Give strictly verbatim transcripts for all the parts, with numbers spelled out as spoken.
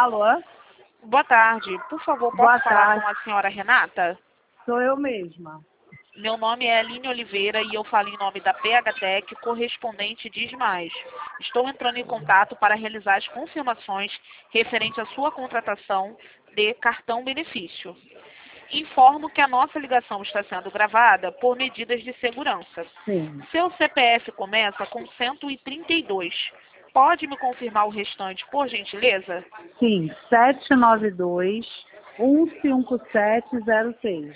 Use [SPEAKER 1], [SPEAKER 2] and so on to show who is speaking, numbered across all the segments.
[SPEAKER 1] Alô?
[SPEAKER 2] Boa tarde. Por favor, posso
[SPEAKER 1] Boa
[SPEAKER 2] falar
[SPEAKER 1] tarde.
[SPEAKER 2] com a senhora Renata?
[SPEAKER 1] Sou eu mesma.
[SPEAKER 2] Meu nome é Aline Oliveira e eu falo em nome da P H Tech, correspondente Diz Mais. Estou entrando em contato para realizar as confirmações referente à sua contratação de cartão benefício. Informo que a nossa ligação está sendo gravada por medidas de segurança.
[SPEAKER 1] Sim.
[SPEAKER 2] Seu C P F começa com cento e trinta e dois. Pode me confirmar o restante, por gentileza?
[SPEAKER 1] Sim, sete nove dois, um cinco sete zero seis.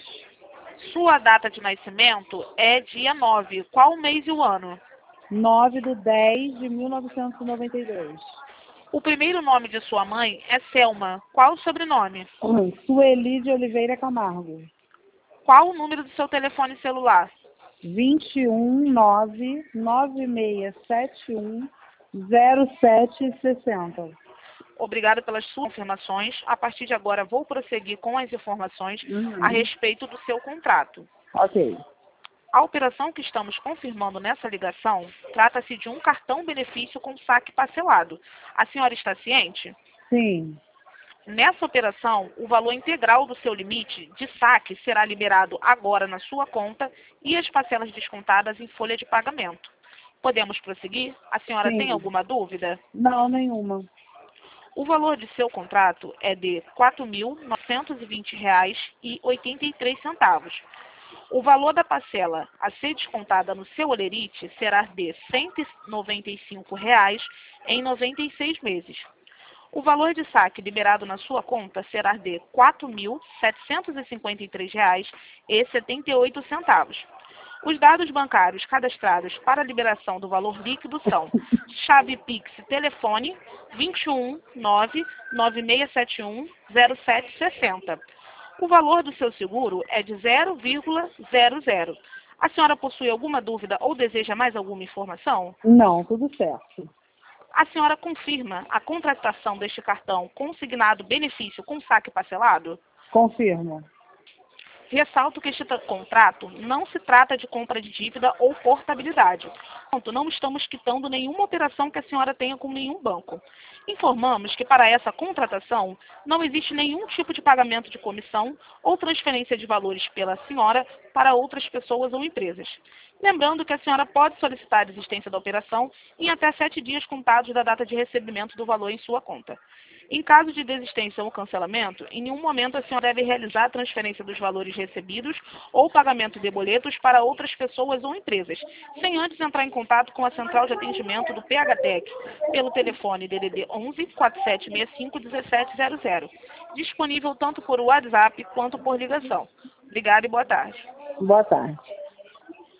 [SPEAKER 2] Sua data de nascimento é dia nove. Qual o mês e o ano?
[SPEAKER 1] nove de dez de mil novecentos e noventa e dois.
[SPEAKER 2] O primeiro nome de sua mãe é Selma. Qual o sobrenome?
[SPEAKER 1] Sueli de Oliveira Camargo.
[SPEAKER 2] Qual o número do seu telefone celular?
[SPEAKER 1] vinte e um, nove, nove seis sete um, zero sete sessenta.
[SPEAKER 2] Obrigada pelas suas informações. A partir de agora, vou prosseguir com as informações
[SPEAKER 1] Uhum.
[SPEAKER 2] a respeito do seu contrato.
[SPEAKER 1] Ok.
[SPEAKER 2] A operação que estamos confirmando nessa ligação trata-se de um cartão benefício com saque parcelado. A senhora está ciente?
[SPEAKER 1] Sim.
[SPEAKER 2] Nessa operação, o valor integral do seu limite de saque será liberado agora na sua conta e as parcelas descontadas em folha de pagamento. Podemos prosseguir? A senhora
[SPEAKER 1] Sim.
[SPEAKER 2] tem alguma dúvida?
[SPEAKER 1] Não, nenhuma.
[SPEAKER 2] O valor de seu contrato é de quatro mil novecentos e vinte reais e oitenta e três centavos. O valor da parcela a ser descontada no seu holerite será de cento e noventa e cinco reais em noventa e seis meses. O valor de saque liberado na sua conta será de quatro mil setecentos e cinquenta e três reais e setenta e oito centavos. Os dados bancários cadastrados para a liberação do valor líquido são chave Pix telefone vinte e um, nove, nove seis sete um, zero sete seis zero. O valor do seu seguro é de zero vírgula zero zero. A senhora possui alguma dúvida ou deseja mais alguma informação?
[SPEAKER 1] Não, tudo certo.
[SPEAKER 2] A senhora confirma a contratação deste cartão consignado benefício com saque parcelado?
[SPEAKER 1] Confirmo.
[SPEAKER 2] Ressalto que este contrato não se trata de compra de dívida ou portabilidade. Portanto, não estamos quitando nenhuma operação que a senhora tenha com nenhum banco. Informamos que para essa contratação não existe nenhum tipo de pagamento de comissão ou transferência de valores pela senhora para outras pessoas ou empresas. Lembrando que a senhora pode solicitar a existência da operação em até sete dias contados da data de recebimento do valor em sua conta. Em caso de desistência ou cancelamento, em nenhum momento a senhora deve realizar a transferência dos valores recebidos ou pagamento de boletos para outras pessoas ou empresas, sem antes entrar em contato com a central de atendimento do P H Tech, pelo telefone D D D onze, quatro sete seis cinco, um sete zero zero, disponível tanto por WhatsApp quanto por ligação. Obrigada e boa tarde.
[SPEAKER 1] Boa tarde.